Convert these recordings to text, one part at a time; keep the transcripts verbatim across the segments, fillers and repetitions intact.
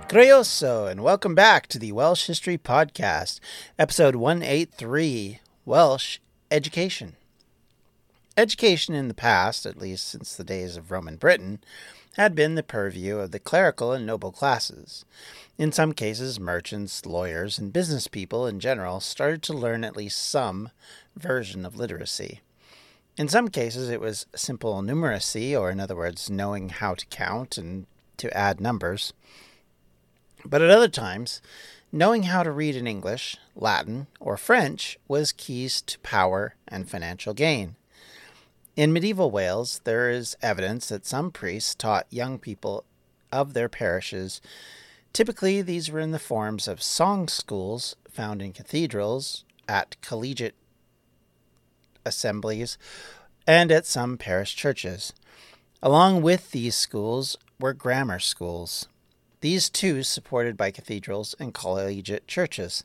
Croeso, and welcome back to the Welsh History Podcast, episode one eighty-three, Welsh Education. Education in the past, at least since the days of Roman Britain, had been the purview of the clerical and noble classes. In some cases, merchants, lawyers, and business people in general started to learn at least some version of literacy. In some cases, it was simple numeracy, or in other words, knowing how to count and to add numbers. But at other times, knowing how to read in English, Latin, or French was keys to power and financial gain. In medieval Wales, there is evidence that some priests taught young people of their parishes. Typically, these were in the forms of song schools found in cathedrals, at collegiate assemblies, and at some parish churches. Along with these schools were grammar schools. These too supported by cathedrals and collegiate churches.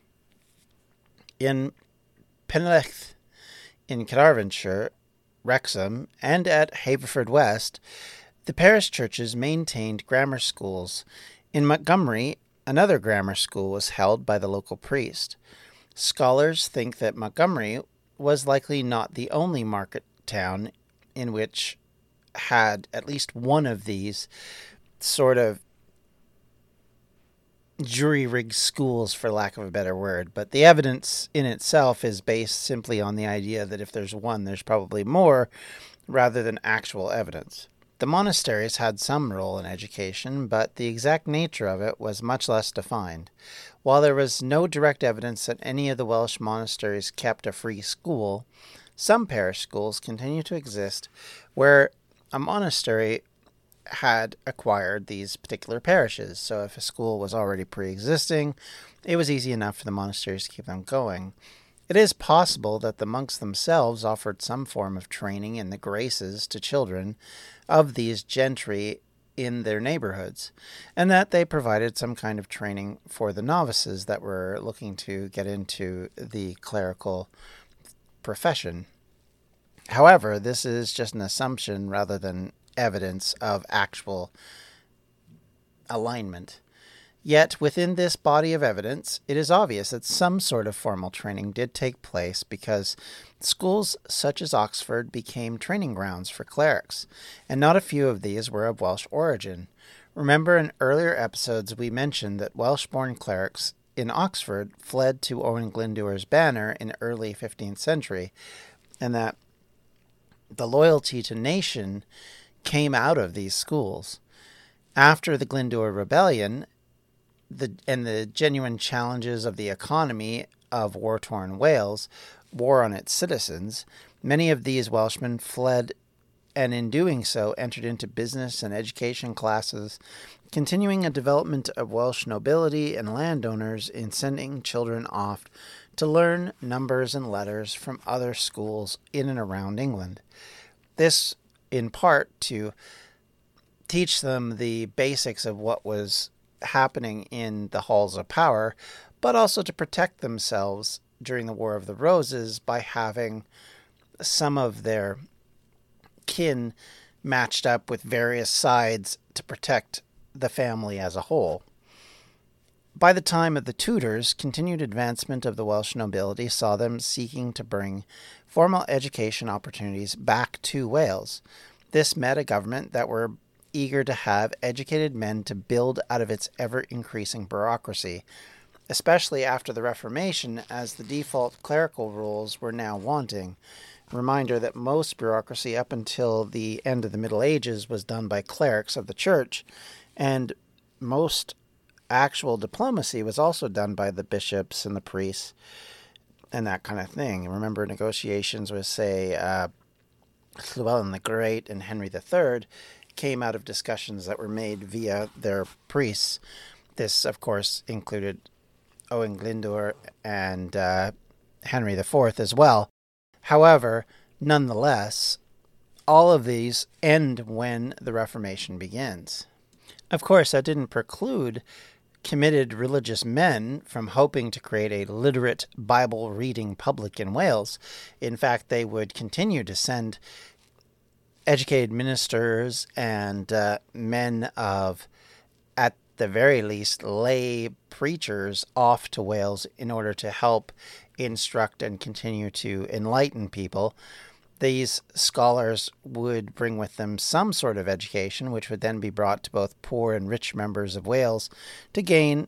In Penllech, in Carmarthenshire, Wrexham, and at Haverfordwest, the parish churches maintained grammar schools. In Montgomery, another grammar school was held by the local priest. Scholars think that Montgomery was likely not the only market town in which had at least one of these sort of jury-rigged schools, for lack of a better word, but the evidence in itself is based simply on the idea that if there's one, there's probably more, rather than actual evidence. The monasteries had some role in education, but the exact nature of it was much less defined. While there was no direct evidence that any of the Welsh monasteries kept a free school, some parish schools continue to exist where a monastery had acquired these particular parishes. So if a school was already pre-existing, it was easy enough for the monasteries to keep them going. It is possible that the monks themselves offered some form of training in the graces to children of these gentry in their neighborhoods, and that they provided some kind of training for the novices that were looking to get into the clerical profession. However, this is just an assumption rather than evidence of actual alignment. Yet, within this body of evidence, it is obvious that some sort of formal training did take place because schools such as Oxford became training grounds for clerics, and not a few of these were of Welsh origin. Remember, in earlier episodes we mentioned that Welsh-born clerics in Oxford fled to Owen Glyndwr's banner in early fifteenth century, and that the loyalty to nation came out of these schools. After the Glyndwr Rebellion the, and the genuine challenges of the economy of war-torn Wales, war on its citizens, many of these Welshmen fled, and in doing so entered into business and education classes, continuing a development of Welsh nobility and landowners in sending children off to learn numbers and letters from other schools in and around England. This in part to teach them the basics of what was happening in the halls of power, but also to protect themselves during the War of the Roses by having some of their kin matched up with various sides to protect the family as a whole. By the time of the Tudors, continued advancement of the Welsh nobility saw them seeking to bring formal education opportunities back to Wales. This met a government that were eager to have educated men to build out of its ever-increasing bureaucracy, especially after the Reformation, as the default clerical rules were now wanting. Reminder that most bureaucracy up until the end of the Middle Ages was done by clerics of the church, and most actual diplomacy was also done by the bishops and the priests and that kind of thing. Remember, negotiations with, say, uh, Llewellyn the Great and Henry the Third came out of discussions that were made via their priests. This, of course, included Owen Glyndwr and uh, Henry the Fourth as well. However, nonetheless, all of these end when the Reformation begins. Of course, that didn't preclude committed religious men from hoping to create a literate Bible-reading public in Wales. In fact, they would continue to send educated ministers and uh, men of, at the very least, lay preachers off to Wales in order to help instruct and continue to enlighten people. These scholars would bring with them some sort of education, which would then be brought to both poor and rich members of Wales to gain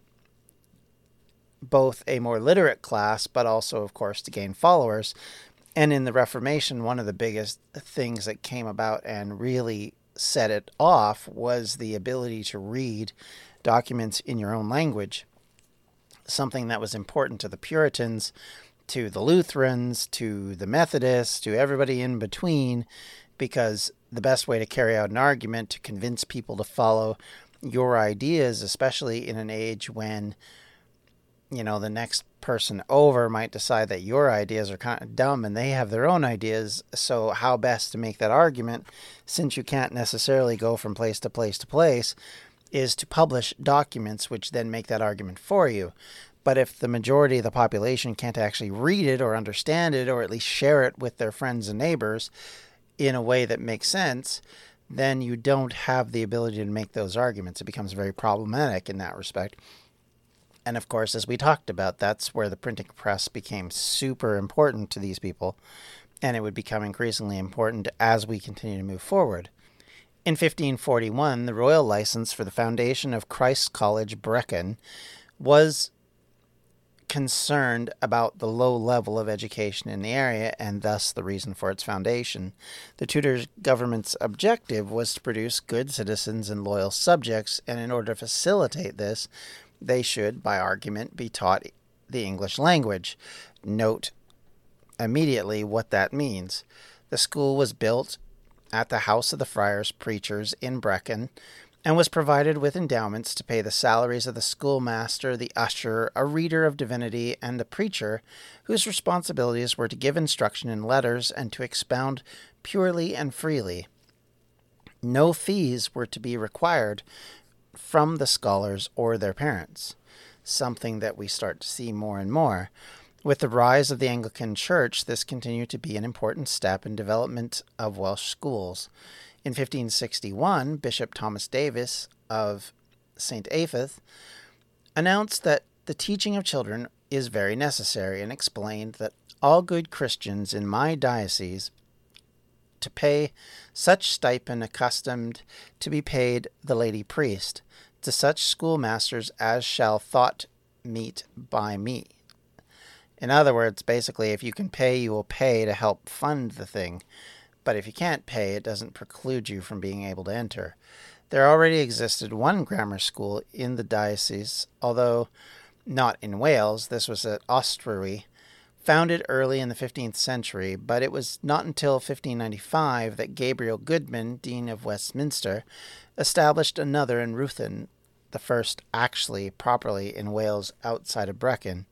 both a more literate class, but also, of course, to gain followers. And in the Reformation, one of the biggest things that came about and really set it off was the ability to read documents in your own language, something that was important to the Puritans, to the Lutherans, to the Methodists, to everybody in between, because the best way to carry out an argument, to convince people to follow your ideas, especially in an age when, you know, the next person over might decide that your ideas are kind of dumb and they have their own ideas. So how best to make that argument, since you can't necessarily go from place to place to place, is to publish documents which then make that argument for you. But if the majority of the population can't actually read it or understand it, or at least share it with their friends and neighbors in a way that makes sense, then you don't have the ability to make those arguments. It becomes very problematic in that respect. And of course, as we talked about, that's where the printing press became super important to these people, and it would become increasingly important as we continue to move forward. In fifteen forty-one, the royal license for the foundation of Christ's College, Brecon, was concerned about the low level of education in the area, and thus the reason for its foundation. The Tudor government's objective was to produce good citizens and loyal subjects, and in order to facilitate this, they should, by argument, be taught the English language. Note immediately what that means. The school was built at the House of the Friars Preachers in Brecon, and was provided with endowments to pay the salaries of the schoolmaster, the usher, a reader of divinity, and the preacher, whose responsibilities were to give instruction in letters and to expound purely and freely. No fees were to be required from the scholars or their parents, something that we start to see more and more. With the rise of the Anglican Church, this continued to be an important step in development of Welsh schools. In fifteen sixty-one, Bishop Thomas Davis of Saint Apheth announced that the teaching of children is very necessary, and explained that all good Christians in my diocese to pay such stipend accustomed to be paid the lady priest, to such schoolmasters as shall thought meet by me. In other words, basically, if you can pay, you will pay to help fund the thing. But if you can't pay, it doesn't preclude you from being able to enter. There already existed one grammar school in the diocese, although not in Wales. This was at Ostrowy, founded early in the fifteenth century, but it was not until fifteen ninety-five that Gabriel Goodman, Dean of Westminster, established another in Ruthin, the first actually properly in Wales outside of Brecon.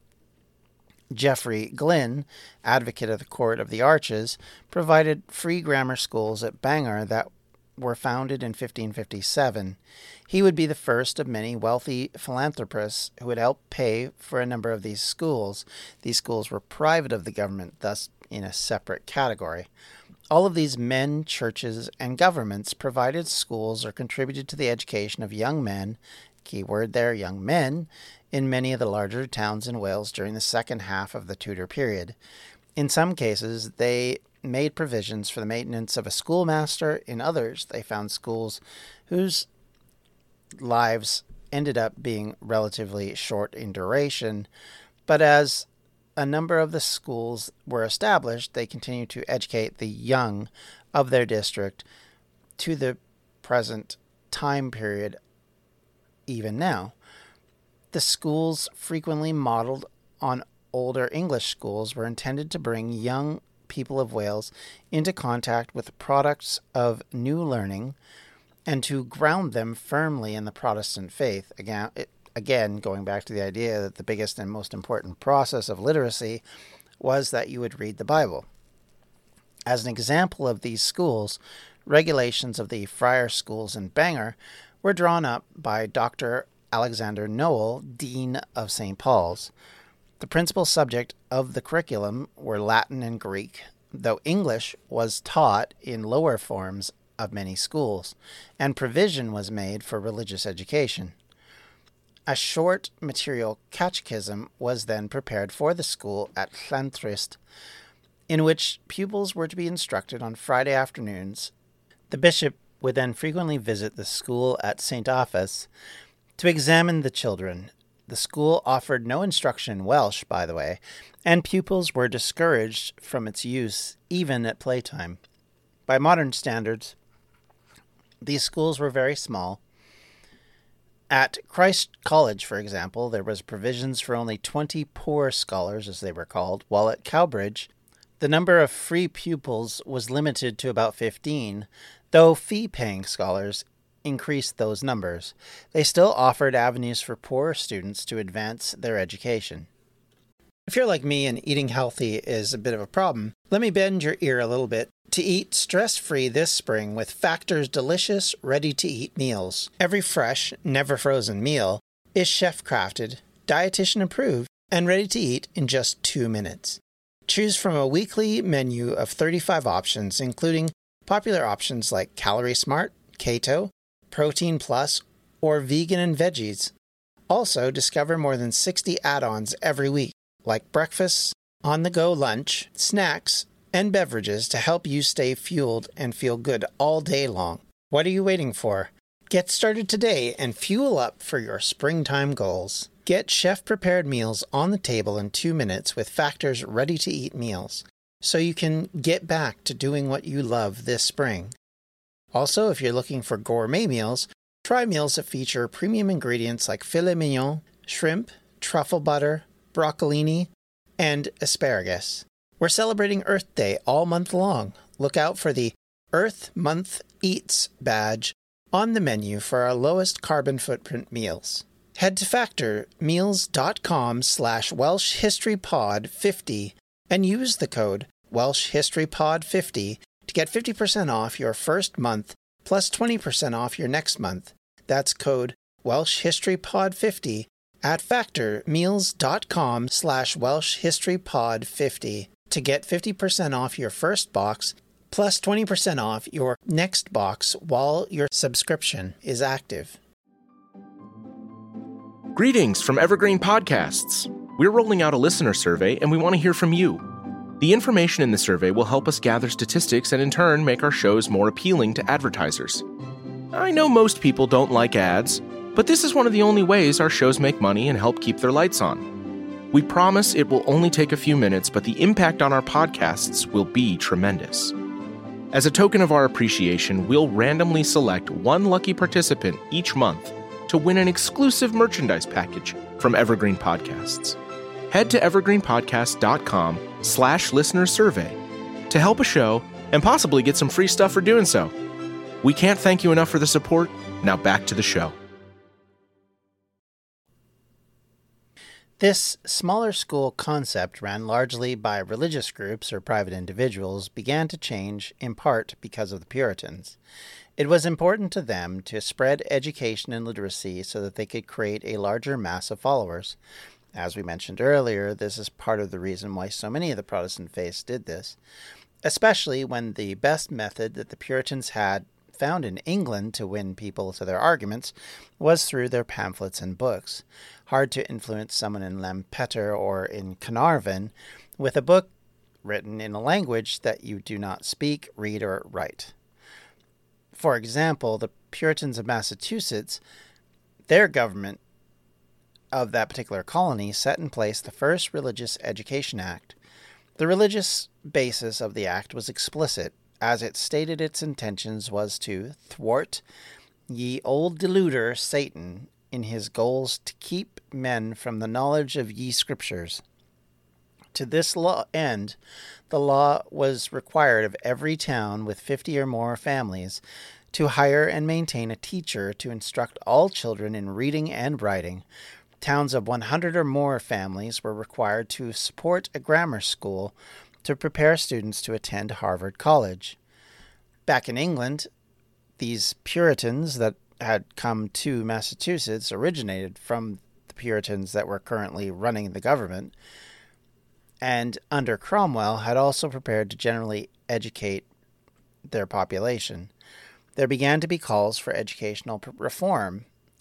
Geoffrey Glynn, advocate of the Court of the Arches, provided free grammar schools at Bangor that were founded in fifteen fifty-seven. He would be the first of many wealthy philanthropists who would help pay for a number of these schools. These schools were private of the government, thus in a separate category. All of these men, churches, and governments provided schools or contributed to the education of young men, key word there, young men, in many of the larger towns in Wales during the second half of the Tudor period. In some cases, they made provisions for the maintenance of a schoolmaster. In others, they found schools whose lives ended up being relatively short in duration. But as a number of the schools were established, they continued to educate the young of their district to the present time period, even now. The schools, frequently modeled on older English schools, were intended to bring young people of Wales into contact with the products of new learning and to ground them firmly in the Protestant faith. Again, it, again, going back to the idea that the biggest and most important process of literacy was that you would read the Bible. As an example of these schools, regulations of the friar schools in Bangor were drawn up by Doctor Alexander Noel, Dean of Saint Paul's. The principal subject of the curriculum were Latin and Greek, though English was taught in lower forms of many schools, and provision was made for religious education. A short material catechism was then prepared for the school at Llantrist, in which pupils were to be instructed on Friday afternoons. The bishop would then frequently visit the school at Saint Offa's to examine the children. The school offered no instruction in Welsh, by the way, and pupils were discouraged from its use even at playtime. By modern standards, these schools were very small. At Christ College, for example, there was provisions for only twenty poor scholars, as they were called, while at Cowbridge, the number of free pupils was limited to about fifteen, though fee-paying scholars increased those numbers. They still offered avenues for poorer students to advance their education. If you're like me and eating healthy is a bit of a problem, let me bend your ear a little bit to eat stress-free this spring with Factor's delicious, ready-to-eat meals. Every fresh, never-frozen meal is chef-crafted, dietitian-approved, and ready to eat in just two minutes. Choose from a weekly menu of thirty-five options, including popular options like Calorie Smart, Keto, Protein Plus, or Vegan and Veggies. Also, discover more than sixty add-ons every week, like breakfast, on-the-go lunch, snacks, and beverages to help you stay fueled and feel good all day long. What are you waiting for? Get started today and fuel up for your springtime goals. Get chef-prepared meals on the table in two minutes with Factor's ready-to-eat meals, so you can get back to doing what you love this spring. Also, if you're looking for gourmet meals, try meals that feature premium ingredients like filet mignon, shrimp, truffle butter, broccolini, and asparagus. We're celebrating Earth Day all month long. Look out for the Earth Month Eats badge on the menu for our lowest carbon footprint meals. Head to factormeals.com slash Welsh History Pod fifty and use the code Welsh History Pod fifty to get fifty percent off your first month plus twenty percent off your next month. That's code Welsh History Pod fifty at factormeals.com slash Welsh History Pod fifty to get fifty percent off your first box plus twenty percent off your next box while your subscription is active. Greetings from Evergreen Podcasts. We're rolling out a listener survey and we want to hear from you. The information in the survey will help us gather statistics and in turn make our shows more appealing to advertisers. I know most people don't like ads, but this is one of the only ways our shows make money and help keep their lights on. We promise it will only take a few minutes, but the impact on our podcasts will be tremendous. As a token of our appreciation, we'll randomly select one lucky participant each month to win an exclusive merchandise package from Evergreen Podcasts. Head to evergreenpodcast.com slash listener survey to help a show and possibly get some free stuff for doing so. We can't thank you enough for the support. Now back to the show. This smaller school concept, ran largely by religious groups or private individuals, began to change in part because of the Puritans. It was important to them to spread education and literacy so that they could create a larger mass of followers. As we mentioned earlier, this is part of the reason why so many of the Protestant faiths did this, especially when the best method that the Puritans had found in England to win people to their arguments was through their pamphlets and books. Hard to influence someone in Lampeter or in Carnarvon with a book written in a language that you do not speak, read, or write. For example, the Puritans of Massachusetts, their government of that particular colony set in place the first Religious Education Act. The religious basis of the act was explicit, as it stated its intentions was to thwart ye old deluder Satan in his goals to keep men from the knowledge of ye scriptures. To this law end, the law was required of every town with fifty or more families to hire and maintain a teacher to instruct all children in reading and writing. Towns of one hundred or more families were required to support a grammar school to prepare students to attend Harvard College. Back in England, these Puritans that had come to Massachusetts originated from the Puritans that were currently running the government, and under Cromwell had also prepared to generally educate their population. There began to be calls for educational reform,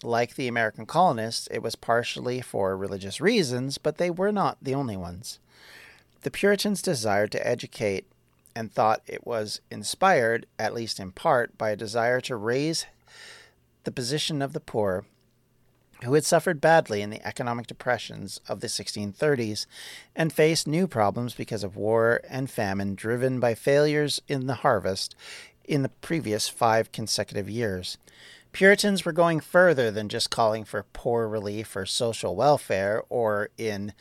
Like the American colonists, it was partially for religious reasons, but they were not the only ones. The Puritans desired to educate and thought it was inspired, at least in part, by a desire to raise the position of the poor, who had suffered badly in the economic depressions of the sixteen thirties and faced new problems because of war and famine driven by failures in the harvest in the previous five consecutive years. Puritans were going further than just calling for poor relief or social welfare, or in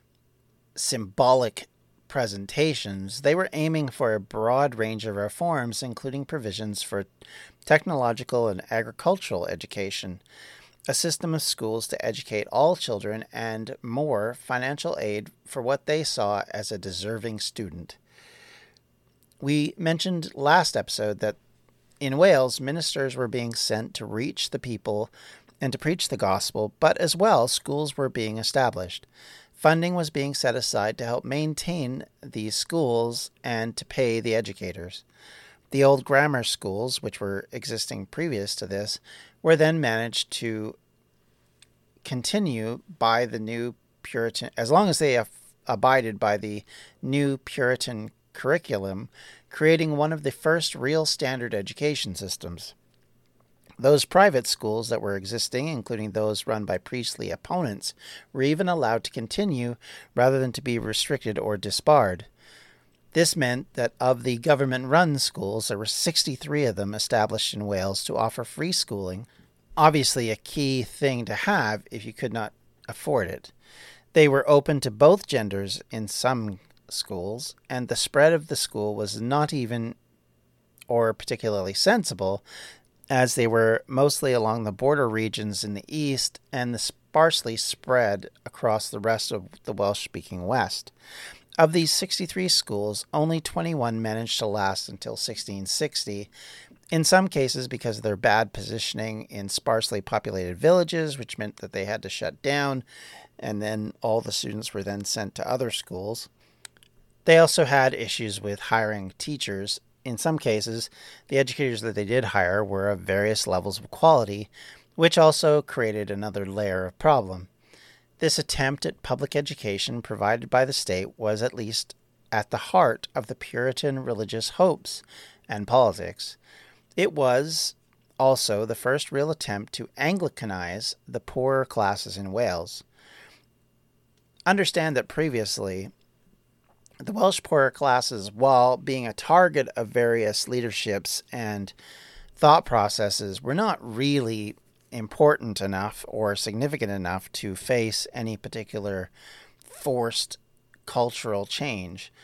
symbolic presentations. They were aiming for a broad range of reforms, including provisions for technological and agricultural education, a system of schools to educate all children, and more financial aid for what they saw as a deserving student. We mentioned last episode that in Wales, ministers were being sent to reach the people and to preach the gospel, but as well, schools were being established. Funding was being set aside to help maintain these schools and to pay the educators. The old grammar schools, which were existing previous to this, were then managed to continue by the new Puritan, as long as they af- abided by the new Puritan curriculum, creating one of the first real standard education systems. Those private schools that were existing, including those run by priestly opponents, were even allowed to continue rather than to be restricted or disbarred. This meant that of the government-run schools, there were sixty-three of them established in Wales to offer free schooling, obviously a key thing to have if you could not afford it. They were open to both genders in some schools, and the spread of the school was not even or particularly sensible, as they were mostly along the border regions in the east and the sparsely spread across the rest of the Welsh-speaking west. Of these sixty-three schools, only twenty-one managed to last until sixteen sixty, in some cases because of their bad positioning in sparsely populated villages, which meant that they had to shut down, and then all the students were then sent to other schools. They also had issues with hiring teachers. In some cases, the educators that they did hire were of various levels of quality, which also created another layer of problem. This attempt at public education provided by the state was at least at the heart of the Puritan religious hopes and politics. It was also the first real attempt to Anglicanize the poorer classes in Wales. Understand that previously, the Welsh poorer classes, while being a target of various leaderships and thought processes, were not really important enough or significant enough to face any particular forced cultural change.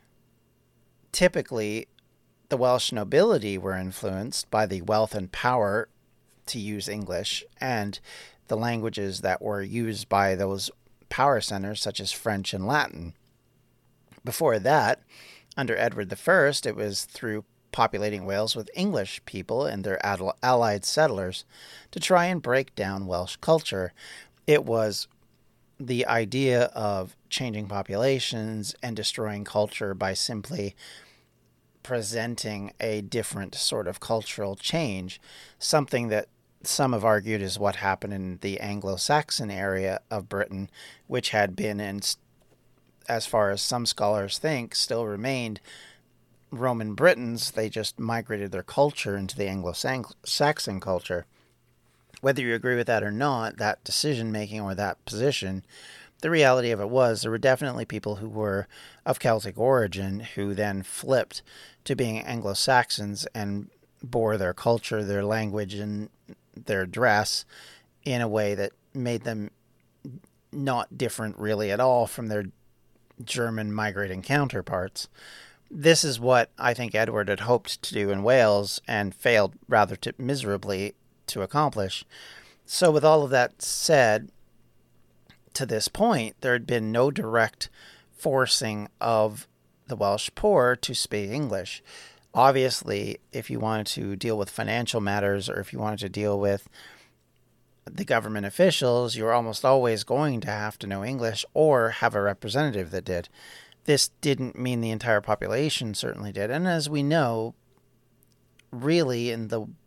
Typically, the Welsh nobility were influenced by the wealth and power to use English and the languages that were used by those power centers, such as French and Latin. Before that, under Edward the First, it was through populating Wales with English people and their allied settlers to try and break down Welsh culture. It was the idea of changing populations and destroying culture by simply presenting a different sort of cultural change, something that some have argued is what happened in the Anglo-Saxon area of Britain, which had been, and as far as some scholars think, still remained Roman Britons. They just migrated their culture into the Anglo-Saxon culture. Whether you agree with that or not, that decision-making or that position, the reality of it was there were definitely people who were of Celtic origin who then flipped to being Anglo-Saxons and bore their culture, their language, and their dress in a way that made them not different really at all from their German migrating counterparts. This is what I think Edward had hoped to do in Wales and failed rather to, miserably to accomplish. So with all of that said, to this point, there had been no direct forcing of the Welsh poor to speak English. Obviously, if you wanted to deal with financial matters or if you wanted to deal with the government officials, you were almost always going to have to know English or have a representative that did. This didn't mean the entire population certainly did. And as we know, really in the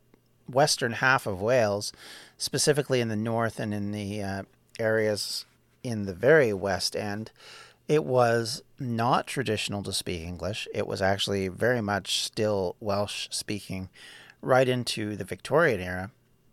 western half of Wales, specifically in the north and in the uh, areas in the very west end, it was not traditional to speak English. It was actually very much still Welsh speaking right into the Victorian era.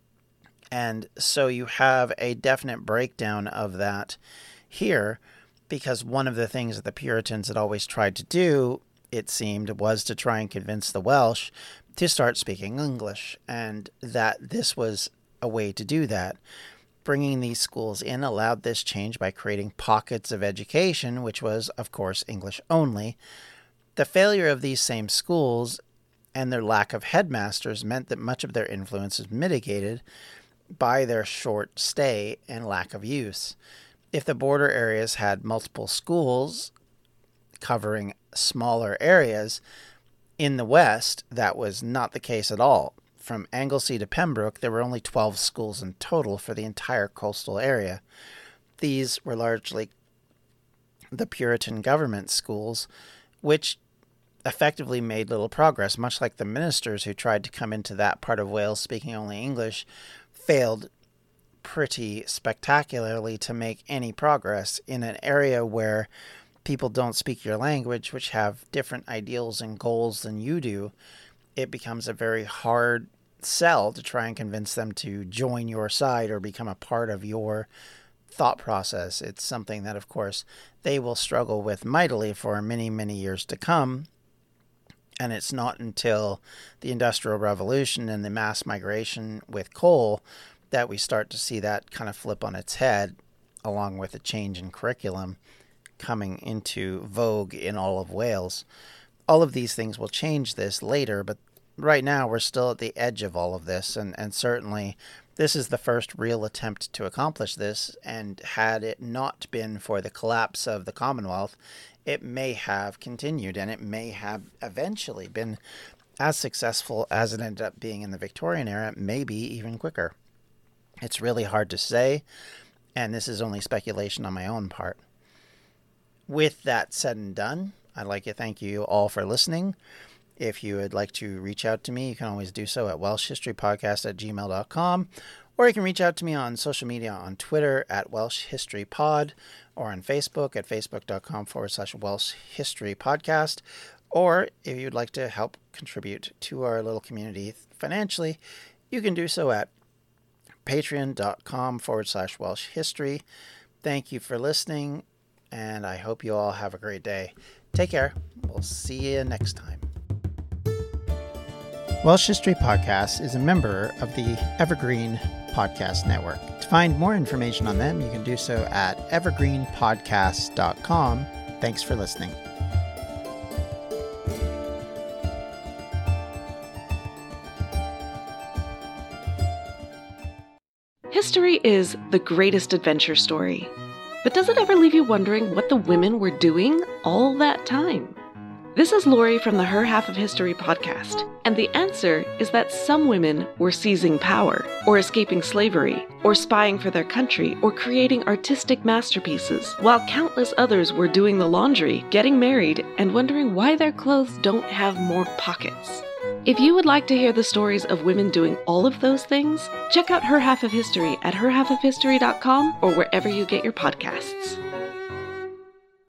And so you have a definite breakdown of that here, because one of the things that the Puritans had always tried to do, it seemed, was to try and convince the Welsh to start speaking English, and that this was a way to do that. Bringing these schools in allowed this change by creating pockets of education, which was, of course, English only. The failure of these same schools and their lack of headmasters meant that much of their influence was mitigated by their short stay and lack of use. If the border areas had multiple schools covering smaller areas, in the west, that was not the case at all. From Anglesey to Pembroke, there were only twelve schools in total for the entire coastal area. These were largely the Puritan government schools, which effectively made little progress, much like the ministers who tried to come into that part of Wales speaking only English failed pretty spectacularly to make any progress in an area where people don't speak your language, which have different ideals and goals than you do. It becomes a very hard sell to try and convince them to join your side or become a part of your thought process. It's something that, of course, they will struggle with mightily for many, many years to come. And it's not until the Industrial Revolution and the mass migration with coal that we start to see that kind of flip on its head, along with a change in curriculum coming into vogue in all of Wales. All of these things will change this later, but right now we're still at the edge of all of this, and, and certainly this is the first real attempt to accomplish this, and had it not been for the collapse of the Commonwealth, it may have continued, and it may have eventually been as successful as it ended up being in the Victorian era, maybe even quicker. It's really hard to say, and this is only speculation on my own part. With that said and done, I'd like to thank you all for listening. If you would like to reach out to me, you can always do so at welsh history podcast at gmail dot com, or you can reach out to me on social media on Twitter at Welsh History Pod, or on Facebook at facebook.com forward slash Welsh History Podcast. Or if you'd like to help contribute to our little community financially, you can do so at patreon.com forward slash Welsh History. Thank you for listening, and I hope you all have a great day. Take care. We'll see you next time. Welsh History Podcast is a member of the Evergreen Podcast Network. To find more information on them, you can do so at evergreen podcast dot com. Thanks for listening. History is the greatest adventure story. But does it ever leave you wondering what the women were doing all that time? This is Lori from the Her Half of History podcast, and the answer is that some women were seizing power, or escaping slavery, or spying for their country, or creating artistic masterpieces, while countless others were doing the laundry, getting married, and wondering why their clothes don't have more pockets. If you would like to hear the stories of women doing all of those things, check out Her Half of History at her half of history dot com or wherever you get your podcasts.